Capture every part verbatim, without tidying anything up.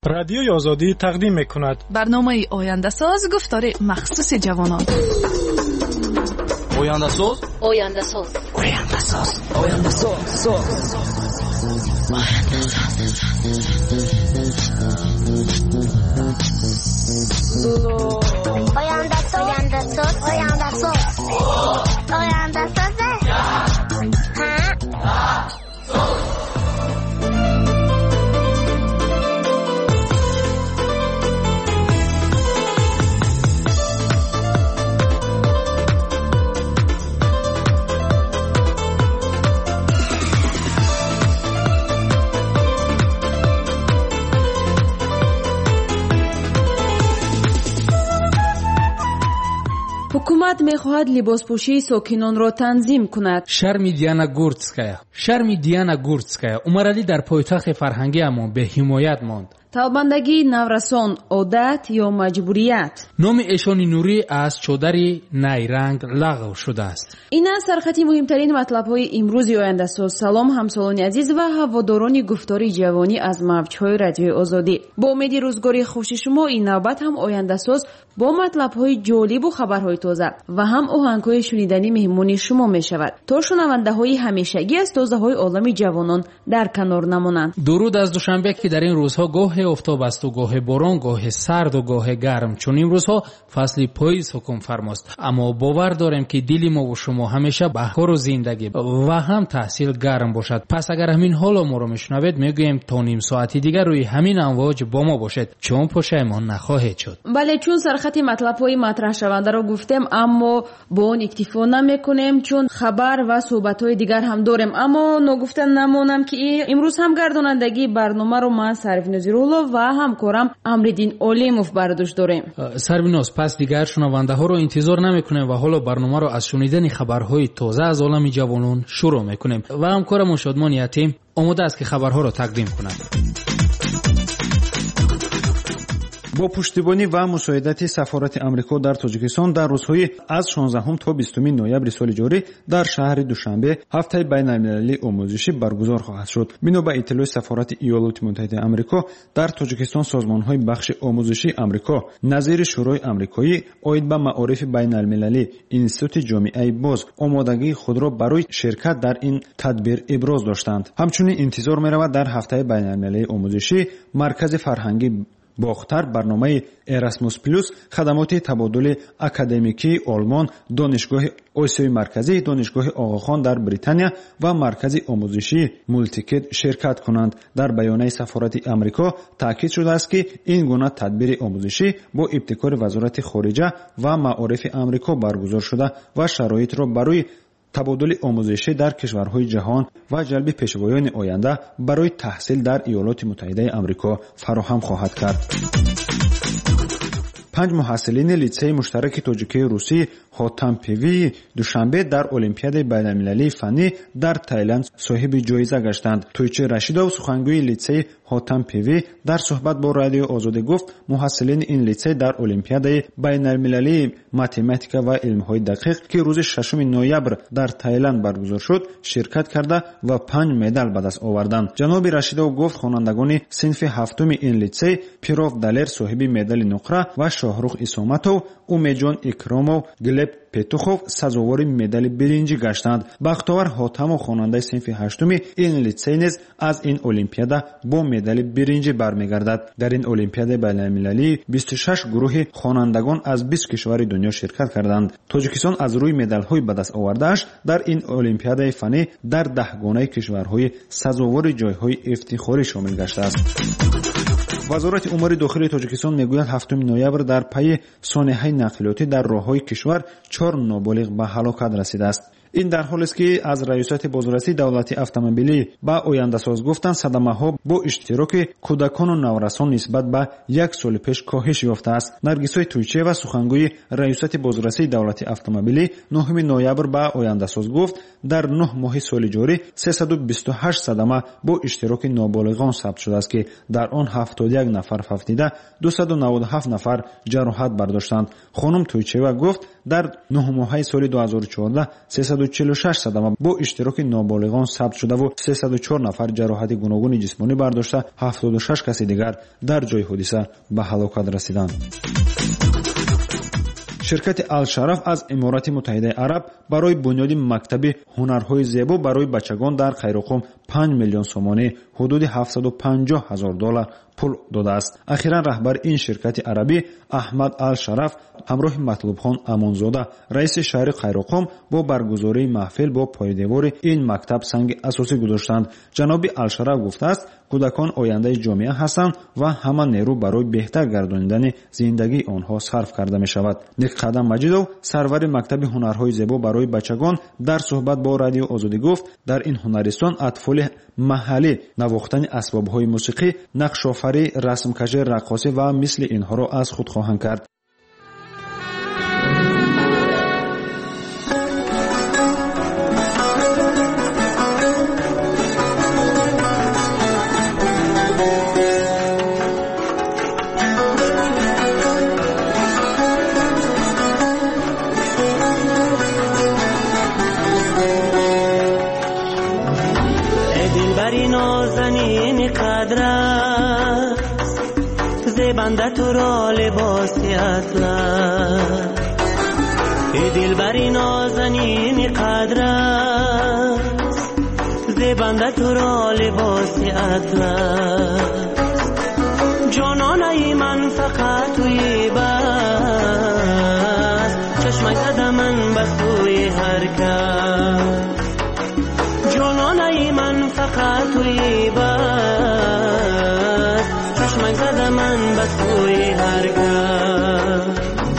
رادیوی آزادی تقدیم می‌کند برنامه آینده ساز گفتار مخصوص جوانان. آینده ساز آینده ساز آینده ساز آینده ساز آینده ساز آینده ساز آینده ساز آینده ساز حکومت می‌خواهد لباسپوشی ساکنان را تنظیم کند. شرم دیانا گورتسکایا شرم دیانا گورتسکایا عمرالی در پایتخت فرهنگی اما به حمایت ماند. طالباندگی نورسان عادت یا مجبوریت. نام ایشان نوری از چادری نیرنگ لغو شده است. این است سرخطی مهمترین مطلب‌های امروز آینده ساز. سلام همسالان عزیز و هواداران گفتار جوانی از موج‌های رادیو آزادی. با امید روزگاری خوش شما این نوبت هم آینده ساز با مطلب‌های جالب و خبرهای تازه و هم آهنگ‌های شنیدنی مهمانی شما می‌شود. تا شنونده‌های همیشگی از تازه‌های عالم جوانان در کنار نمانند. درود از دوشنبه که در این روزها گاه آفتاب است و گاه باران، گاه سرد و گاه گرم، چون این روزها فصل پاییز حکم فرماست. اما باور دارم که دل ما و شما همیشه بهار و زندگی و هم تحصیل گرم باشد. پس اگر همین حالا ما رو میشنوید میگویم تا نیم ساعتی دیگر روی همین امواج با ما باشید، چون پشیمان نخواهید شد. بله، چون سرخط مطلب‌های مطرح شونده رو گفتیم اما با اون اکتفا نمی‌کنیم، چون خبر و صحبت‌های دیگر هم داریم. اما نگفتن نمونم که امروز هم گردانندگی برنامه رو من سروین نظیرالله و همکارم امردین علیموف برداشت داریم. سرویناس، پس دیگر شنونده ها رو انتظار نمی‌کنیم و حالا برنامه رو از شنیدن خبرهای تازه از عالم جوانان شروع می‌کنیم و همکارم شادمان یتیم آماده است که خبرها رو تقدیم کند. با پشتیبانی و مساعدت سفارت آمریکا در تاجیکستان در روزهای از شانزدهم تا بیستم نوامبر سال جاری در شهر دوشنبه هفته بین‌المللی آموزشی برگزار خواهد شد. بنا به اطلاع سفارت ایالات متحده آمریکا در تاجیکستان، سازمان‌های بخش آموزشی آمریکا نظیر شورای آمریکایی عاید به معارف بین‌المللی اینستیتوت جامعه باز آمادگی خود را برای شرکت در این تدبیر ابراز داشتند. همچنین انتظار می‌رود در هفته بین‌المللی آموزشی مرکز فرهنگی باختر برنامه اراسموس پلوس، خدمات تبادل اکادمیکی آلمان، دانشگاه آسیای مرکزی، دانشگاه آقاخان در بریتانیا و مرکز آموزشی مولتیکت شرکت کنند. در بیانیه سفارت آمریکا تاکید شده است که این گونه تدبیر آموزشی با ابتکار وزارت خارجه و معارف آمریکا برگزار شده و شرایط را برای تبادل آموزشی در کشورهای جهان و جلب پیشوایان آینده برای تحصیل در ایالات متحده آمریکا فراهم خواهد کرد. پنج محصلین لیسه مشترک تاجیکی روسی حاتم پیوی دوشنبه در المپیاد بین‌المللی فنی در تایلند صاحب جایزه گشتند. تویچه رشیدوف، سخنگوی لیسه حاتم پیوی، در صحبت با رادیو آزادی گفت محصلین این لیسه در المپیاد بین‌المللی متماتیک و علم‌های دقیق که روز ششم نوامبر در تایلند برگزار شد شرکت کرده و پنج مدال به دست آوردند. جناب رشیدوف گفت خوانندگان صنف هفتم این لیسه پیروف دالر صاحب مدال نقره و شاهروخ اسامتوف، اومیجان اکراموف، گلب پتوخوف سزاوار مدال برنجی گشتند. بختیار حاتم خواننده صنف هشتم این لیسه نیز از این المپیاد با مدال برنجی برمیگردد. در این المپیاد بین‌المللی بیست و شش گروه خوانندگان از بیست کشور دنیا شرکت کردند. تاجیکستان از روی مدال‌های به دست آورده‌اش در این المپیاد فنی در ده گانه کشورهای سزاوار جایهای افتخاری شامل گشته است. وزارت امور داخلی تاجیکستان میگوید هفتم نوامبر در پی سانحه نقلیاتی در راههای کشور چهار نابالغ به هلاکت رسیده است. این در حالی است که از ریاست بازرسی دولتی اتومبیلی با آینده ساز گفتند صدمه ها با اشتراک کودکان و نورسان نسبت به یک سال پیش کاهش یافته است. نرگسای تویچه و سخنگوی ریاست بازرسی دولتی اتومبیلی نهم نوامبر با آینده ساز گفت در نه ماه سال جاری سیصد و بیست و هشت صدمه با اشتراک نابالغان ثبت شده است که در آن هفتاد و یک نفر فوتیده، دویست و نود و هفت نفر جراحت برداشتند. خانم تویچه گفت در نه ماه سال دو هزار و چهارده سیصد сисаду чилу шаш садама бо иштироки ноболиғон сабт шудаву сесаду чор нафар ҷароҳати гуногуни ҷисмонӣ бардошта ҳафтоду шаш каси дигар дар ҷои ҳодиса ба ҳалокат расиданд. ширкати Ал-Шараф аз Иморати Муттаҳидаи Араб барои бунёди мактаби ҳунарҳои зебо барои бачагон дар Хайрухум панҷ миллион сомонӣ ҳудуди ҳафтаду панҷоҳ ҳазор доллар пул додааст. Ахиран раҳбари ин ширкати арабӣ Аҳмад Ал-Шараф ҳамроҳи Матлубхон Амонзода раиси шаҳри Хайрухум бо баргузории маҳфил бо пойдевори ин мактаб санги асосӣ гузоштанд. ҷаноби Ал-Шараф гуфтааст, кӯдакон ояндаи ҷомеа ҳастанд ва ҳама нерӯ барои беҳтар гардонидани зиндагии онҳо сарф карда мешавад. Неққадам Маҷидов, сарвари мактаби ҳунарҳои зебо барои бачагон, дар суҳбат бо Радиои Озодӣ гуфт, дар ин ҳунаристон атфоли маҳаллӣ навохтани асбобҳои мусиқӣ, нақшофарӣ, расмкашӣ, раққосӣ ва мисли инҳоро аз худ хоҳанд кард. بنده تو را لباسی اطلس ای دلبری نازنین قدر است زیبنده تو را لباسی اطلس جانانه ای من فقط توی بس چشمک زده من بس توی هر کس جانانه ای من فقط توی بس چشمک زده من بس توی هر کس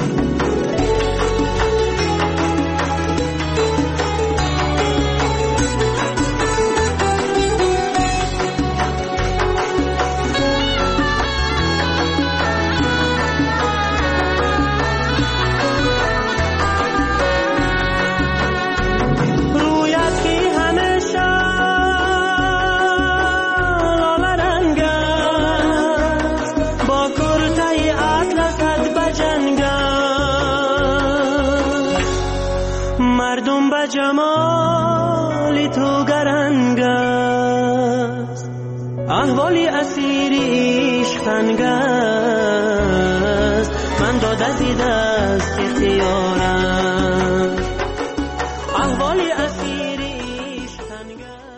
جمالی تو گرنگ است احوالی اسیری عشق تنگ است من داده زی دست اختیارم احوالی اسیری عشق تنگ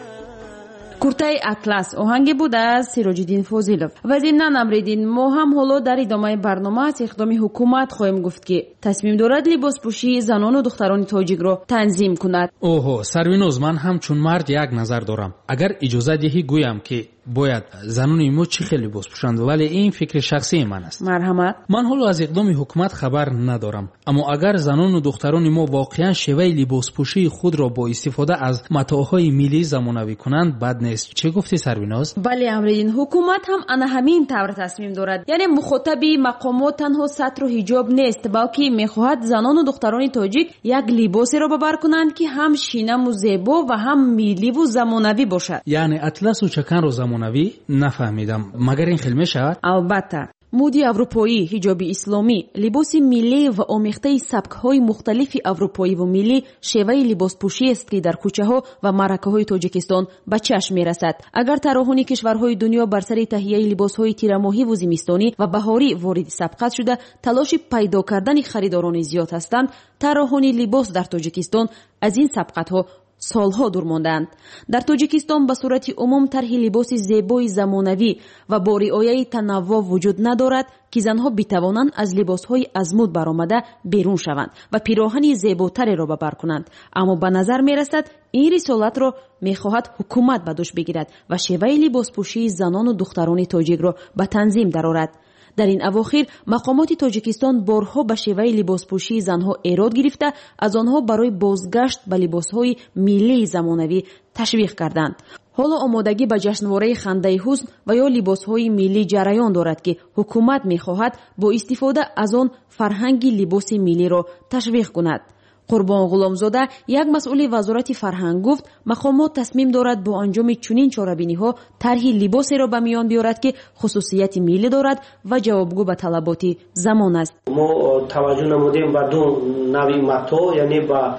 است. куртаи атлас оҳанге буд аз Сироҷиддин Фозилов. Вазирна Намриддин, мо ҳам ҳоло дар идомаи барнома аз иқдоми ҳукумат хоҳем гуфт, ки тасмим дорад либоспӯшии занону духтарони тоҷикро танзим кунад. оҳо, Сарвиноз, ман ҳамчун мард як назар дорам. Агар иҷоза диҳӣ гӯям, ки бояд занони мо чӣ хел либос пӯшанд, вале ин фикри шахсии ман аст. Марҳамат. Ман ҳоло аз иқдоми ҳукумат хабар надорам, аммо агар занону духтарони мо воқеан шеваи либоспӯшии худро бо истифода аз матоъҳои миллӣ замонавӣ кунанд, бад нест. чӣ гуфтӣ Сарвиноз? бале Амриддин, ҳукумат ҳам ана ҳамин тавр тасмим дорад. яъне мухотаби мақомот танҳо сатру ҳиҷоб нест, балки мехоҳад занону духтарони тоҷик як либосеро ба бар кунанд, ки ҳам шинаму зебо ва ҳам милливу замонавӣ бошад. яъне атласу чаканро замонавӣ? Нафаҳмидам. Магар ин хел мешавад? албатта. муди аврупоӣ, ҳиҷоби исломӣ, либоси миллӣ ва омехтаи сабкҳои мухталифи аврупоиву миллӣ шеваи либоспӯшиест, ки дар кӯчаҳо ва маъракаҳои Тоҷикистон ба чашм мерасад. агар тарроҳони кишварҳои дунё бар сари таҳияи либосҳои тирамоҳиву зимистонӣ ва баҳорӣ вориди сабқат шуда талоши пайдо кардани харидорони зиёд ҳастанд, тарроҳони либос дар Тоҷикистон аз ин сабқатҳо солҳо дур мондаанд. дар Тоҷикистон ба сурати умум тарҳи либоси зебои замонавӣ ва бо риояи танаввуъ вуҷуд надорад, ки занҳо битавонанд аз либосҳои аз муд баромада берун шаванд ва пироҳани зеботареро ба бар кунанд. аммо ба назар мерасад, ин рисолатро мехоҳад ҳукумат ба дӯш бигирад ва шеваи либоспӯшии занону духтарони тоҷикро ба танзим дарорад. дар ин авохир мақомоти Тоҷикистон борҳо ба шеваи либоспӯшии занҳо эрод гирифта, аз онҳо барои бозгашт ба либосҳои миллии замонавӣ ташвиқ карданд. ҳоло омодагӣ ба ҷашнвораи хандаи ҳусн ва ё либосҳои миллӣ ҷараён дорад, ки ҳукумат мехоҳад бо истифода аз он фарҳанги либоси миллиро ташвиқ кунад. Қурбон Ғуломзода, як масъули вазорати фарҳанг гуфт, мақомот тасмим дорад бо анҷоми чунин чорабиниҳо тарҳи либосеро ба миён биёрад, ки хусусияти миллӣ дорад ва ҷавобгӯ ба талаботи замон аст. мо таваҷҷӯҳ намудем ба ду нави матоъ, яъне ба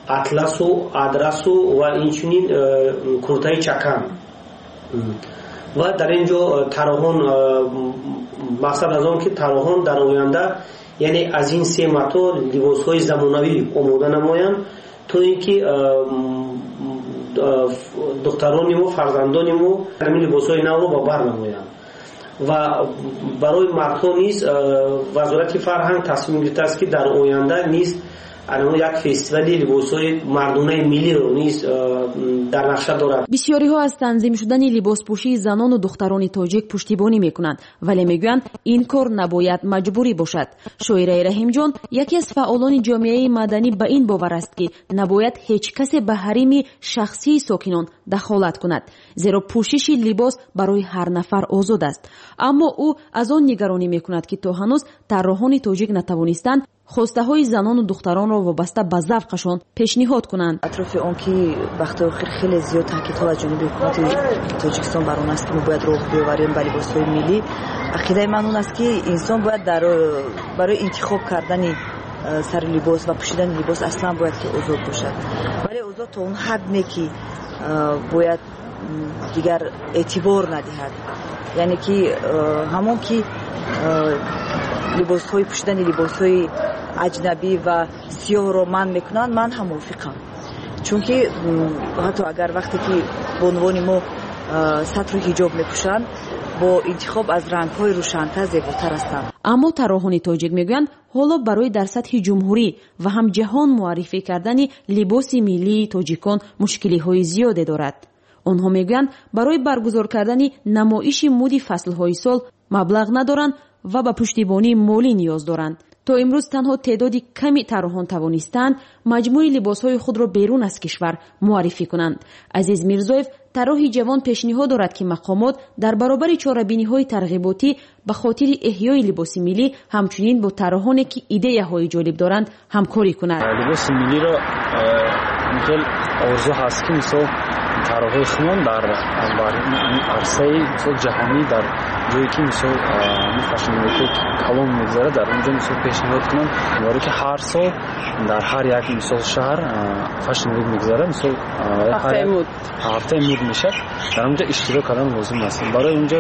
атласу адрасу ва инчунин куртаи чакан ва дар ин ҷо тароҳон мақсад аз он ки тароҳон дар оянда яъне аз ин се мато либосҳои замонавӣ омода намоянд то ин ки духтарони мо фарзандони мо ҳамин либосҳои навро ба бар намоянд ва барои мардҳо низ вазорати фарҳанг тасмим гирифтааст ки дар оянда низ анмо як фестивали либосҳои мардонаи миллиро низ дар нақша дорад. бисёриҳо аз танзим шудани либоспӯшии занону духтарони тоҷик пуштибонӣ мекунанд, вале мегӯянд ин кор набояд маҷбурӣ бошад. шоираи раҳимҷон яке аз фаъолони ҷомеаи маданӣ ба ин бовар аст ки набояд ҳеҷ касе ба ҳарими шахсии сокинон дахолат кунад, зеро пӯшиши либос барои ҳар нафар озод аст. аммо ӯ аз он нигаронӣ мекунад ки то ҳанӯз тарроҳони тоҷик натавонистанд хостаҳои занону духтаронро вобаста ба завқашон пешниҳод кунанд. атрофи он ки вақтҳои охир хеле зиёд таъкидҳо аз ҷониби ҳукумати тоҷикистон бар он аст ки мо бояд роҳ биоварем ба либосҳои миллӣ. ақидаи ман он аст ки инсон бояд барои интихоб кардани сари либос ва пӯшидани либос аслан бояд ки озод бошад, вале озод то он ҳад не ки бояд дигар эътибор надиҳад, яъне ки ҳамон ки либосҳои пӯшидани либосҳои аҷнабӣ ва сиёҳро манъ мекунанд, ман ҳам мувофиқам, чунки ҳатто агар вақте ки бонувони мо сатру ҳиҷоб мепӯшанд бо интихоб аз рангҳои рӯшантар зеботар ҳастанд. аммо тарроҳони тоҷик мегӯянд ҳоло барои дар сатҳи ҷумҳурӣ ва ҳам ҷаҳон муаррифӣ кардани либоси миллии тоҷикон мушкилиҳои зиёде дорад. онҳо мегӯянд барои баргузор кардани намоиши муди фаслҳои сол маблағ надоранд ва ба пуштибонии молӣ ниёз доранд. то имрӯз танҳо теъдоди ками тарроҳон тавонистанд маҷмӯи либосҳои худро берун аз кишвар муаррифӣ кунанд. азиз мирзоев тарроҳи ҷавон пешниҳод дорад ки мақомот дар баробари чорабиниҳои тарғиботӣ ба хотири эҳёи либоси миллӣ ҳамчунин бо тарроҳоне ки идеяҳои ҷолиб доранд ҳамкорӣ кунад. либоси миллиро хел орзу ҳаст ки мисол тарроҳои хумон дар арсаи мисол ҷаҳонӣ дар ҷое ки мисол фашнвеки калон мегзарад дар онҷо мисол пешниҳод кунанд бори ки ҳар сол дар ҳар як мисол шаҳр фашнвек мегзарад, мисол ҳафтаи муд мешад, дар онҷо иштирок кардан лозим аст. барои онҷо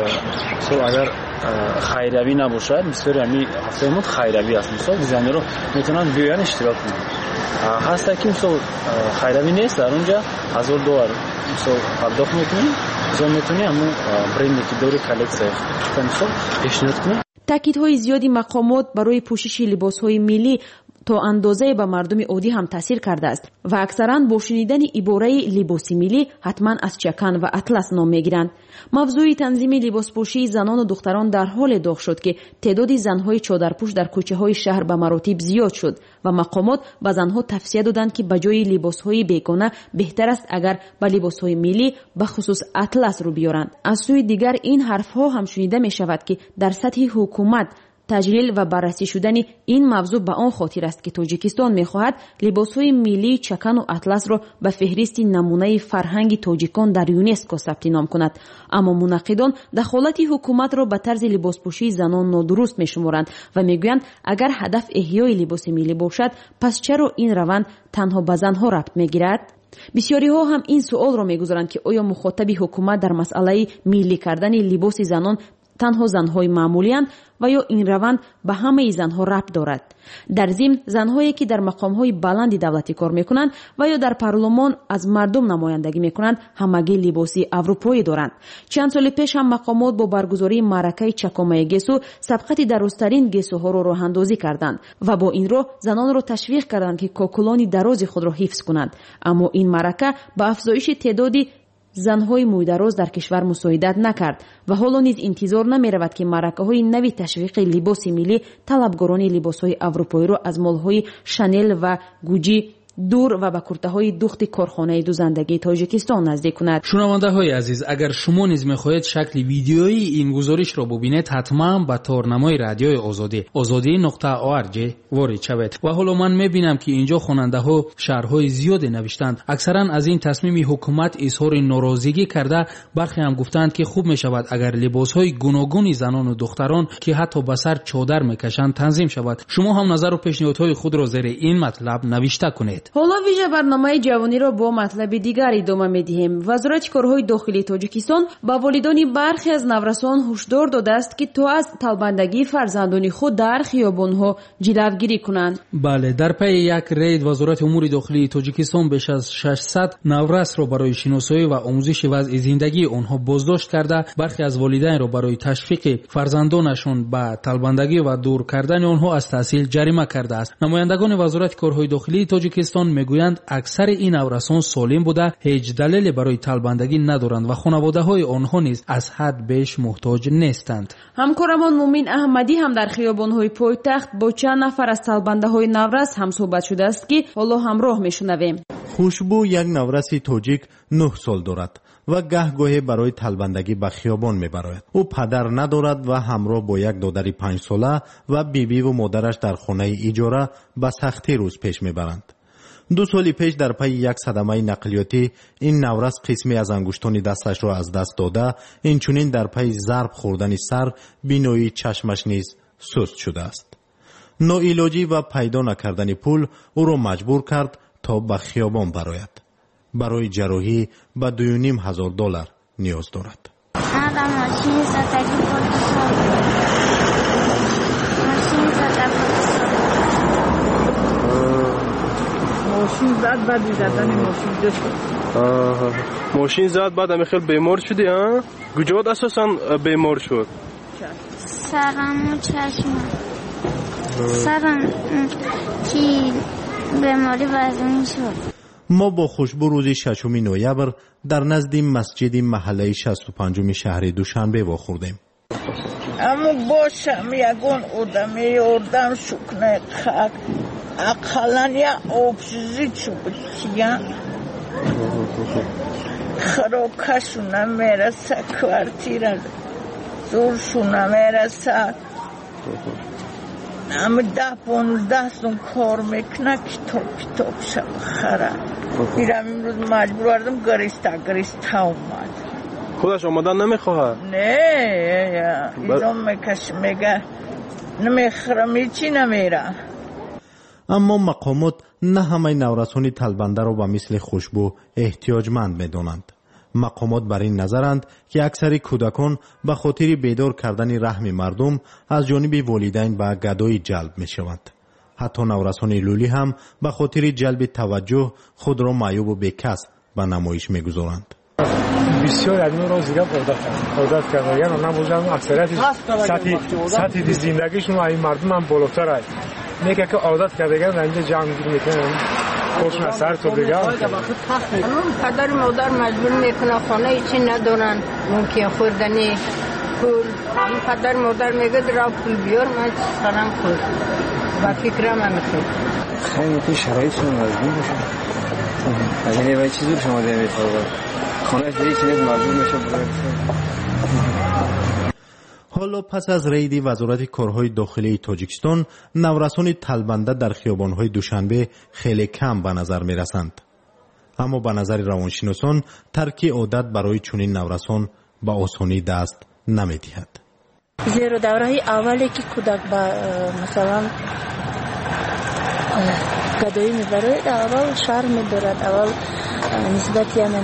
мисол агар хайравӣ набошад, бисёри ҳами ҳафтаи муд хайравӣ аст, мисол дизайнерҳо метавонанд биёянд иштирок кунанд. ҳаста ки мисол хайравӣ нест, дар онҷо ҳазор доллар мисол пардохт мекунӣ, мисол метавонӣ ҳамун бренде ки дори коллексия мисол пешниҳод кунӣ. таъкидҳои зиёди мақомот барои пӯшиши либосҳои миллӣ то андозае ба мардуми оддӣ ҳам таъсир кардааст ва аксаран бо шунидани ибораи либоси миллӣ ҳатман аз чакан ва атлас ном мегиранд. мавзӯи танзими либоспӯшии занону духтарон дар ҳоле доғ шуд ки теъдоди занҳои чодарпӯш дар кӯчаҳои шаҳр ба маротиб зиёд шуд ва мақомот ба занҳо тавсия доданд ки ба ҷои либосҳои бегона беҳтар аст агар ба либосҳои миллӣ ба хусус атлас рӯ биёранд. аз сӯи дигар ин ҳарфҳо ҳам шунида мешавад ки дар сатҳи ҳукумат таҷлил ва баррасӣ шудани ин мавзӯъ ба он хотир аст ки тоҷикистон мехоҳад либосҳои миллии чакану атласро ба феҳристи намунаи фарҳанги тоҷикон дар юнеско сабти ном кунад. аммо мунаққидон дахолати ҳукуматро ба тарзи либоспӯшии занон нодуруст мешуморанд ва мегӯянд агар ҳадаф эҳёи либоси миллӣ бошад, пас чаро ин раванд танҳо ба занҳо рабт мегирад? бисёриҳо ҳам ин суолро мегузоранд ки оё мухотаби ҳукумат дар масъалаи миллӣ кардани либоси занон танҳо занҳои маъмулиянд ва ё ин раванд ба ҳамаи занҳо рабт дорад. дар зимн занҳое ки дар мақомҳои баланди давлатӣ кор мекунанд ва ё дар парлумон аз мардум намояндагӣ мекунанд ҳамагӣ либоси аврупоӣ доранд. чанд соли пеш ҳам мақомот бо баргузории маъракаи чакомаи гесу сабқати дарозтарин гесуҳоро роҳандозӣ карданд ва бо ин роҳ занонро ташвиқ карданд ки кокулони дарози худро ҳифз кунанд. аммо ин маърака ба афзоиши теъдоди занҳои мӯйдароз дар кишвар мусоидат накард ва ҳоло низ интизор намеравад ки маъракаҳои нави ташвиқи либоси миллӣ талабгорони либосҳои аврупоиро аз молҳои шанел ва гуҷи дур ва ба куртаҳои духти корхонаи дузандагии тоҷикистон наздик кунад. шунавандаҳои азиз, агар шумо низ мехоҳед шакли видеои ин гузоришро бубинед, ҳатман ба торнамои радиои озодӣ озодӣ нуқта орг ворид шавед. ва ҳоло ман мебинам ки инҷо хонандаҳо шаҳрҳои зиёде навиштанд. аксаран аз ин тасмими ҳукумат изҳори норозигӣ карда, бархе ҳам гуфтанд ки хуб мешавад агар либосҳои гуногуни занону духтарон ки ҳатто ба сар чодар мекашанд танзим шавад. шумо ҳам назару пешниҳодҳои худро зери ин матлаб навишта кунед. برآورید. حالا ویژه برنامه جوانی را با مطلب دیگری ادامه می‌دهیم. وزارت کارهای داخلی تاجیکستان با والدان برخی از نورسان هشدار داده است که تا از طلبندگی فرزندان خود در خیابان‌ها جلوگیری کنند. بله، در پی یک رید وزارت امور داخلی تاجیکستان بیش از ششصد نورس را برای شناسایی و آموزش وضع زندگی آنها بازداشت کرده. برخی از والدین را برای تشویق فرزندانشان به طلبندگی و دور کردن آنها از تحصیل جریمه کرده است. نمایندگان وزارت کارهای داخلی تاجیکستان میگویند اکثر این نورسان سالم بوده، هیچ دلیلی برای طلبندگی ندارند و خانواده‌های آنها نیز از حد بیش محتاج نیستند. همکارمان مومین احمدی هم در خیابان‌های پایتخت با چند نفر از طلبنده‌های نورس هم صحبت شده است که حالا همراه میشنویم. خوشبو یک نورسی تاجیک نه سال دارد و گهگاهی برای طلبندگی به خیابان میبراید. او پدر ندارد و همراه با یک دادر پنج ساله و بیبی و مادرش در خانه اجاره به سختی روز پیش میبرند. دو سال پیش در پی یک صدمه نقلیاتی این نورس قسمی از انگشتان دستش را از دست داده، اینچنین در پی ضرب خوردن سر بینایی چشمش نیز سست شده است. ناعلاجی و پیدا نکردن پول او را مجبور کرد تا به خیابان براید. برای جراحی به دو و نیم هزار دلار نیاز دارد. ماشین زد بعد زدن ماشین داشت. ماشین زد بعد همه خیلی بیمار شدی ها؟ کجا اساسا بیمار شد؟ سرم و چشمم. سرم کی بیماری وزنی شد. ما با خوشبو روز ششم نوامبر در نزد مسجد محله شصت و پنج شهر دوشنبه واخوردیم. اما باشم یگون آدمی اردم شکنه خاک اقلن یا آبشیزی چو بکیم خراکشونه میرسه کوارتیره زورشونه میرسه اما ده پونزده سون کار میکنه کتاب کتاب شب خره میرم امروز مجبور وردم گریسته گریسته اومد. خودش آمدن نمیخواه؟ نه ایزم میکش میگه نمیخرم هیچی نمیره. اما مقامات نه همه نورسان طلبنده را به مثل خوشبو احتیاجمند میدانند. مقامات بر این نظرند که اکثر کودکان به خاطر بیدار کردن رحم مردم از جانب والدین به گدایی جلب می شوند. حتی نورسان لولی هم به خاطر جلب توجه خود را معیوب و بیکس به نمایش می گذارند. بسیار از این را زیرا عادت کردن یعنی نبودن اکثریت سطح سطح زندگیشون این مردم هم بالاتر است. میگه که عادت کردن اینجا جمع میکنن خوشن اثر تو دیگه پدر مادر مجبور میکنه خانه هیچی ندارن ممکن خوردنی پول این پدر مادر میگه درا پول بیار من سرم خورد با فکرم هم میخواد خیلی تو شرایطشون مجبور میشن از این باید چیزی شما دیمید خانه هیچی نیست مجبور میشه. حالا پس از رید وزارت کارهای داخلی تاجیکستان نورسان طلبنده در خیابان‌های دوشنبه خیلی کم به نظر می‌رسند. اما به نظر روانشناسان ترک عادت برای چنین نورسان به آسانی دست نمی‌دهد. زیرا دوره اولی که کودک با مثلا گدایی می‌بره اول شرم می‌دارد، اول نسبت یعنی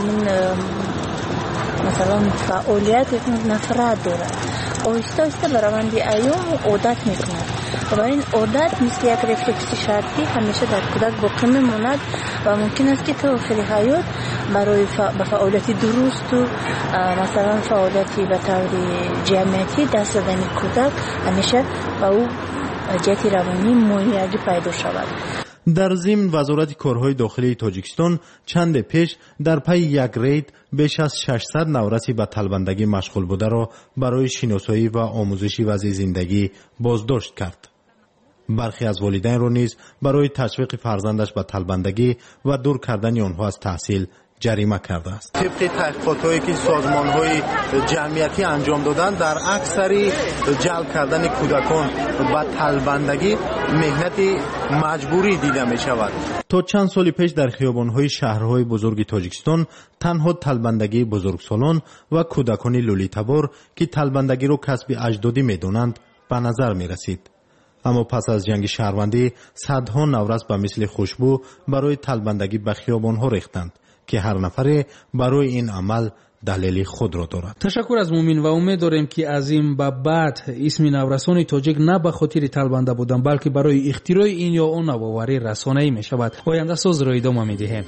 مثلا فعالیت یک نفرت دارد. آهسته آهسته به روند ایام عادت میکنند و این عادت مثل یک رفلکس شرطی همیشه در کودک باقی میماند و ممکن است که تا آخر حیات برای به فعالیت درست و مثلا فعالیتی به طور جمعیتی دست دادن کودک همیشه به او جهت روانی مانعی پیدا شود. در ضمن وزارت کارهای داخلی تاجیکستان چند پیش در پی یک رید بیش از ششصد نورسی به طلبندگی مشغول بوده را برای شناسایی و آموزشی وضع زندگی بازداشت کرد. برخی از والدین را نیز برای تشویق فرزندش به طلبندگی و دور کردن آنها از تحصیل جریمه کرده است. طبق تحقیقاتی که سازمان‌های جمعیتی انجام دادند در اکثری جلب کردن کودکان به طلبندگی مهنت مجبوری دیده می شود. تا چند سال پیش در خیابان‌های شهرهای بزرگ تاجیکستان تنها طلبندگی بزرگسالان و کودکان لولیتبار که طلبندگی را کسب اجدادی می دانند به نظر می رسید. اما پس از جنگ شهروندی صدها نورس به مثل خوشبو برای طلبندگی به خیابان‌ها ریختند که هر نفر برای این عمل دلیل خود را دارد. تشکر از مومین و امید داریم که از این به بعد اسم نورسان تاجیک نه به خاطر طلبنده بودن بلکه برای اختراع این یا اون نوآوری رسانه‌ای می شود. آینده ساز را ادامه می دهیم.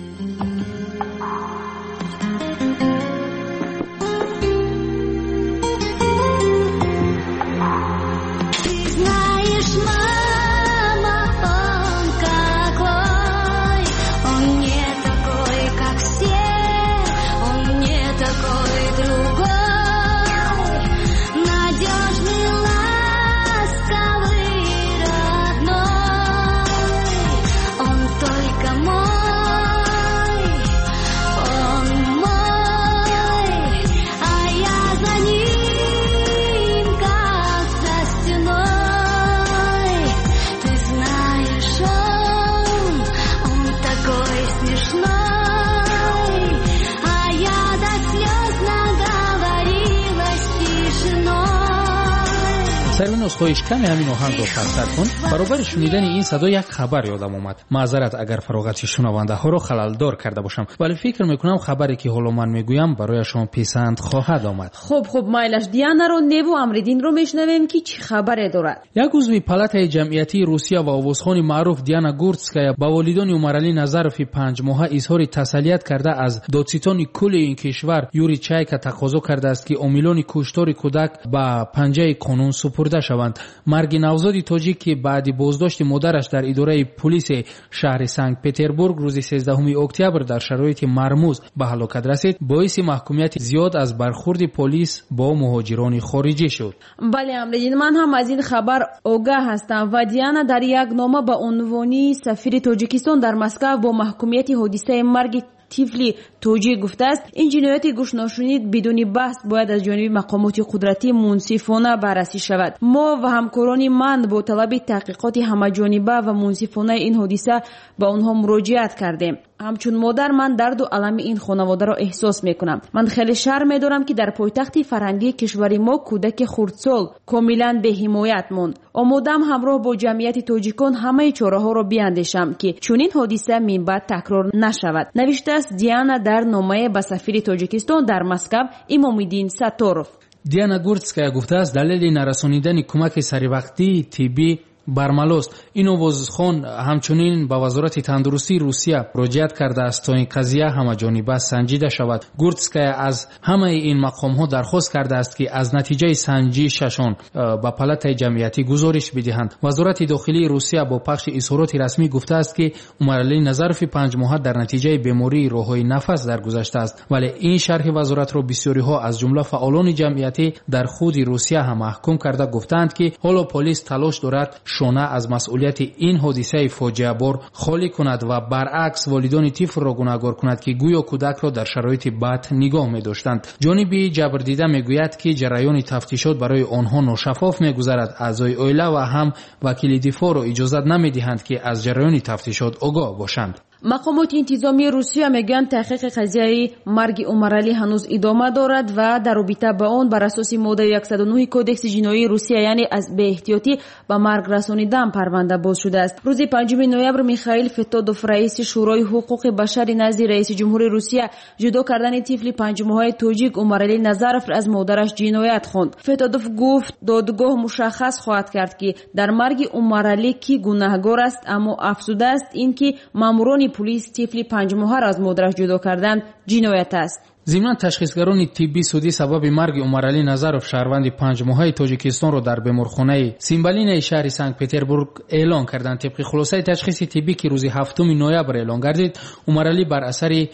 نسخه‌اش کمی همین آهنگ رو پستر کن. برابر شنیدن این صدا یک خبر یادم اومد. معذرت اگر فراغت شنونده ها رو خلل دار کرده باشم، ولی فکر میکنم خبری که حالا من میگویم برای شما پسند خواهد آمد. خب خب مایلش دیانا رو نیو امردین رو میشنویم که چه خبری دارد. یک عضو پالاتای جمعیتی روسیه و آوازخوان معروف دیانا گورتسکایا با والدان عمرعلی نظروف پنج ماهه اظهار تسلیت کرده از دادستان کل این کشور یوری چایکا تقاضا کرده است که عاملان کشتار کودک به پنجه قانون سپرده شوند. مرگ نوزاد تاجیک که بعد بازداشت مادرش در اداره پلیس شهر سنت پتربورگ روز سیزدهم اکتبر در شرایط مرموز به هلاکت رسید، باعث محکومیت زیاد از برخورد پلیس با مهاجران خارجی شد. بله امروز من هم از این خبر آگاه هستم و دیانا در یک نامه به عنوان سفیر تاجیکستان در مسکو با محکومیت حادثه مرگ طفلی توجیه گفته است این جنایت گوش ناشنید بدون بحث باید از جانب مقامات قدرتی منصفانه بررسی شود. ما و همکاران من با طلب تحقیقات همه‌جانبه و منصفانه این حادثه به آنها مراجعت کردیم. همچون مادر من درد و الم این خانواده را احساس میکنم. من خیلی شرم میدارم که در پایتخت فرهنگی کشور ما کودک خردسال کاملا به حمایت ماند. آمادم همراه با جمعیت تاجیکان همه چاره‌ها را بیاندیشم که چنین حادثه من بعد تکرار نشود. نوشته است دیانا در نامه به سفیر تاجیکستان در مسکو امام‌الدین ساتوروف. دیانا گورتسکایا گفته است دلیل نرسانیدن کمک سریوقتی طبی برملاست. این آوازخوان همچنین با وزارت تندرستی روسیه مراجعت کرده است تا این قضیه همه‌جانبه سنجیده شود. گورتسکایا از همه این مقام‌ها درخواست کرده است که از نتیجه سنجششان با پالاتای جمعیتی گزارش بدهند. وزارت داخلی روسیه با پخش اظهارات رسمی گفته است که عمرعلی نظروف پنج ماهه در نتیجه بیماری راههای نفس درگذشته است، ولی این شرح وزارت را بسیاری‌ها از جمله فعالان جمعیتی در خود روسیه هم محکوم کرده گفتند که حالا پلیس تلاش دارد شانه از مسئولیت این حادثه فاجعه بار خالی کند و برعکس والدان طفل را گناهکار کند که گویا کودک را در شرایط بد نگاه می داشتند. جانب جبردیده می گوید که جریان تفتیشات برای آنها ناشفاف می گذرد. اعضای عائله و هم وکیل دفاع را اجازه نمی دهند که از جریان تفتیشات آگاه باشند. مقامات انتظامی روسیه میگن تحقیق قضیه مرگ عمرعلی هنوز ادامه دارد و در رابطه با آن بر اساس ماده صد و نه کدکس جنایی روسیه یعنی از بی احتیاطی به مرگ رسانیدن پرونده باز شده است. روز پنجم نوامبر میخائیل فتودوف رئیس شورای حقوق بشر نزد رئیس جمهور روسیه جدا کردن طفل پنج ماهه توجیک عمرعلی نظروف از مادرش جنایت خواند. فتودوف گفت دادگاه مشخص خواهد کرد که در مرگ عمرعلی کی گناهکار است، اما افزوده است اینکه ماموران پلیس طفل پنج ماهه را از مادرش جدا کردن جنایت است. ضمن تشخیصگران طبی سعودی سبب مرگ عمرعلی نظروف شهروند پنج ماهه تاجیکستان را در بیمارخانه سیمبالین شهر سنت پتربورگ اعلان کردند. طبق خلاصه تشخیص طبی که روز هفتم نوامبر اعلان گردید، عمرعلی بر اثر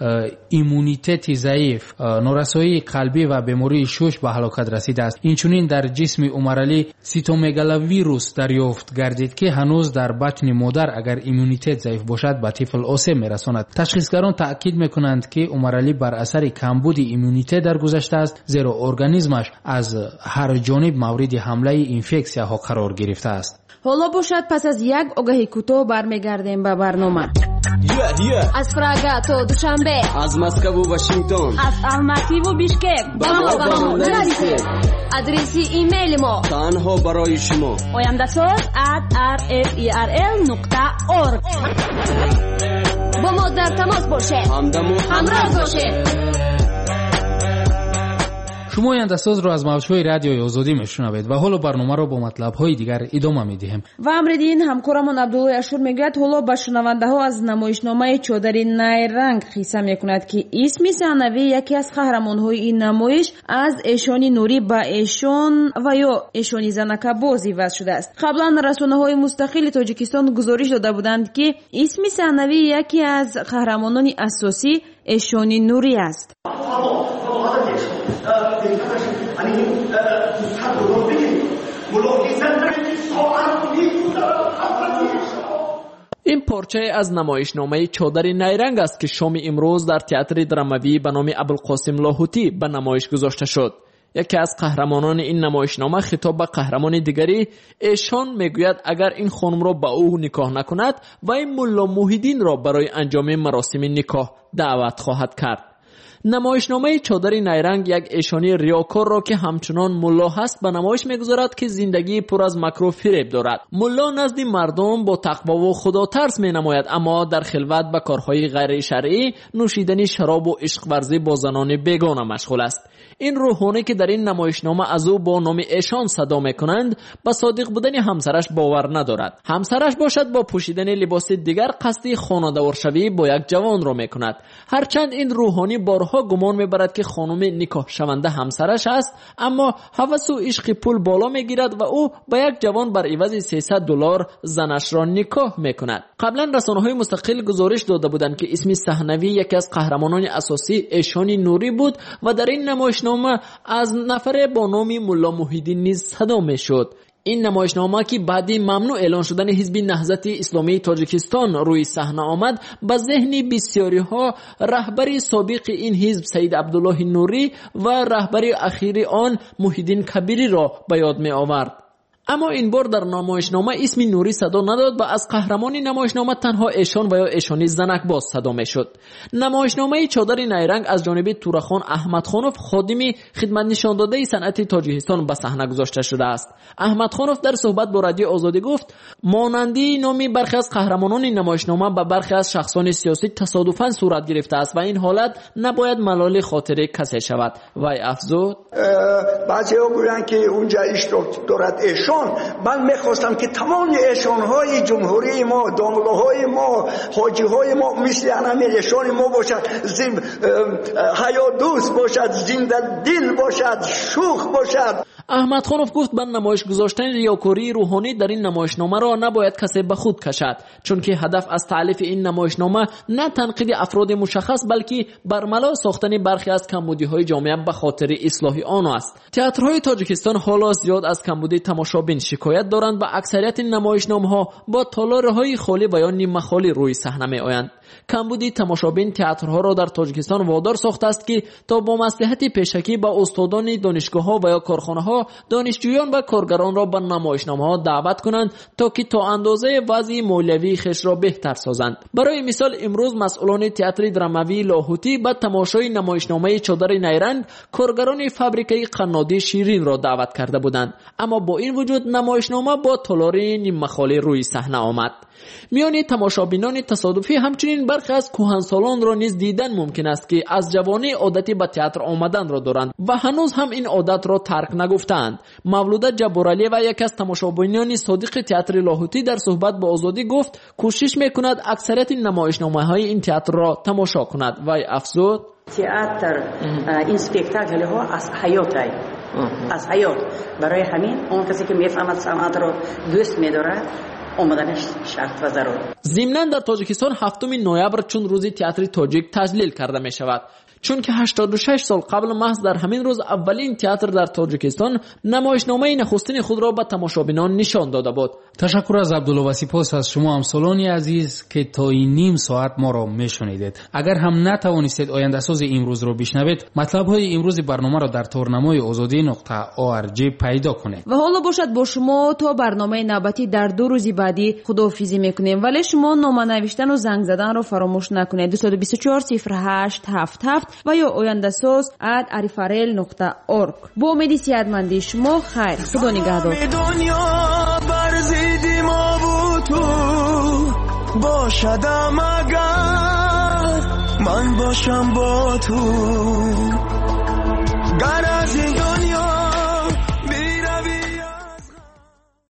ایمونیته ضعیف، نارسایی قلبی و بیماری شش به هلاکت رسیده است. اینچنین در جسم عمرعلی سیتومگالویروس دریافت گردید که هنوز در بطن مادر اگر ایمونیته ضعیف باشد به طفل آسیب میرساند. تشخیصگران تاکید میکنند که عمرعلی بر اثر کمبود ایمونیته درگذشته است، زیرا ارگانیسمش از هر جانب مورد حمله اینفکسیا ها قرار گرفته است. حالا باشد پس از یک آگهی کوتاه برمیگردیم به برنامه. yeah, yeah. از پراگ تا دوشنبه، از مسکو و واشنگتن، از الماتی و بیشکک، با ما با ما نرسید. آدرس ایمیل ما تنها برای شما oyandasaz at r f e r l نقطه org. با ما در تماس باشه، همدم و همراه باشه. شما آینده‌ساز رو از موج‌های رادیوی آزادی میشنوید و حالا برنامه رو با مطلب‌های دیگر ادامه می‌دهیم. و امردین همکارمون عبدالله اشور میگوید حالا به شنونده‌ها از نمایشنامه چادری نیرنگ قصه میکند که اسمی ثانوی یکی از قهرمان‌های این نمایش از ایشانی نوری به ایشان و یا ایشانی زنکه بازی وضع شده است. قبلا رسانه‌های مستقل تاجیکستان گزارش داده بودند که اسمی ثانوی یکی از قهرمانان اساسی ایشانی نوری است. این پارچه از نمایشنامه چادر نیرنگ است که شام امروز در تئاتر دراموی به نام ابوالقاسم لاهوتی به نمایش گذاشته شد. یکی از قهرمانان این نمایشنامه خطاب به قهرمان دیگری ایشان میگوید اگر این خانم را با او نکاح نکند و این ملا موحیدین را برای انجام مراسم نکاح دعوت خواهد کرد. نمایشنامه چادر نیرنگ یک ایشانی ریاکار را که همچنان ملا هست به نمایش میگذارد که زندگی پر از مکر و فریب دارد. ملا نزد مردم با تقوا و خدا ترس می نماید، اما در خلوت به کارهای غیر شرعی، نوشیدن شراب و عشق ورزی با زنان بیگانه مشغول است. این روحانی که در این نمایشنامه از او با نام ایشان صدا میکنند به صادق بودن همسرش باور ندارد. همسرش باشد با پوشیدن لباس دیگر قصد خانواده‌وار شوی با یک جوان را میکند. هرچند این روحانی بارها گمان میبرد که خانم نکاح شونده همسرش است، اما هوس و عشق پول بالا میگیرد و او با یک جوان بر عوض سیصد دلار زنش را نکاح میکند. قبلا رسانه‌های مستقل گزارش داده بودند که اسم صحنوی یکی از قهرمانان اساسی ایشانی نوری بود و در این نمایشنامه از نفر با نام ملا موحیدین نیز صدا میشد. این نمایشنامه که بعدی ممنوع اعلان شدن حزب نهضت اسلامی تاجیکستان روی صحنه آمد، به ذهن بسیاری ها رهبری سابق این حزب سید عبدالله نوری و رهبری اخیر آن موحیدین کبیری را به یاد می آورد. اما این بار در نمایشنامه اسم نوری صدا نداد و از قهرمانی نمایشنامه تنها ایشان و یا ایشانی زنک باز صدا می شد. نمایشنامه چادر نیرنگ از جانب تورخان احمدخانوف خادم خدمت نشان داده صنعت تاجیکستان به صحنه گذاشته شده است. احمدخانوف در صحبت با رادیو آزادی گفت مانندی نامی برخی از قهرمانان نمایشنامه به برخی از شخصان سیاسی تصادفاً صورت گرفته است و این حالت نباید ملال خاطر کسی شود. وی افزود بعضی‌ها گویند که اونجا اشتراک دارد ایشان، من میخواستم که تمام ایشانهای جمهوری ما، داملوهای ما، حاجیهای ما مثل همین ایشان ما باشد، حیا دوست باشد، زنده دل باشد، شوخ باشد. احمدخانوف گفت به نمایش گذاشتن ریاکاری روحانی در این نمایشنامه را نباید کسی به خود کشد، چون که هدف از تألیف این نمایشنامه نه تنقید افراد مشخص بلکه برملا ساختن برخی از کمبودی‌های جامعه به خاطر اصلاح آن است. تئاترهای تاجیکستان حالا زیاد از کمبودی تماشابین شکایت دارند و اکثریت نمایشنامه‌ها با تالارهای خالی و یا نیمه خالی روی صحنه می‌آیند. کمبودی تماشابین تئاترها را در تاجیکستان وادار ساخته است که تا با مصلحت پیشکی با استادان دانشگاه‌ها و یا کارخانه‌ها دانشجویان و کارگران را به نمایشنامه‌ها دعوت کنند تا که تا اندازه وضع مولوی خش را بهتر سازند. برای مثال امروز مسئولان تئاتر دراموی لاهوتی به تماشای نمایشنامه چادر نیرنگ کارگران فابریکه قنادی شیرین را دعوت کرده بودند، اما با این وجود نمایشنامه با تالار نیمه خالی روی صحنه آمد. میان تماشابینان تصادفی همچنین برخی از کهنسالان را نیز دیدن ممکن است که از جوانی عادتی به تئاتر آمدن را دارند و هنوز هم این عادت را ترک نگفتند. مولوده جبرالی و یک از تماشابینان صادق تئاتر لاهوتی در صحبت با آزادی گفت کوشش میکند اکثریت نمایشنامه‌های این تئاتر را تماشا کند. و افزود تئاتر این اسپکتاکل ها از حیات ای از حیات، برای همین اون کسی که میفهمد صنعت را دوست می‌دارد اومدنش شرط و ضرور. ضمناً در تاجیکستان هفتم نوامبر چون روز تئاتر تاجیک تجلیل کرده می شود، چون که هشتاد و شش سال قبل محض در همین روز اولین تئاتر در تاجیکستان نمایشنامه نخستین خود را به تماشابینان نشان داده بود. تشکر از عبدالله و سپاس از شما همسالانی عزیز که تا این نیم ساعت ما را میشنیدید. اگر هم نتوانستید آینده ساز امروز رو بشنوید، مطلب های امروز برنامه را در تورنمای آزادی نقطه او آر جی پیدا کنید. و حالا باشد با شما تا برنامه نوبتی در دو روزی بعدی خداحافظی میکنیم، ولی شما نامه نوشتن و زنگ زدن رو فراموش نکنید. دو دو چهار صفر هشت هفت هفت و یا آینده ساز ات اریفرل نقطه اورگ. با امید صحتمندی شما خیر. خدا نگهدار. برزیدی ما بود تو باشدم اگر من باشم با تو گر از این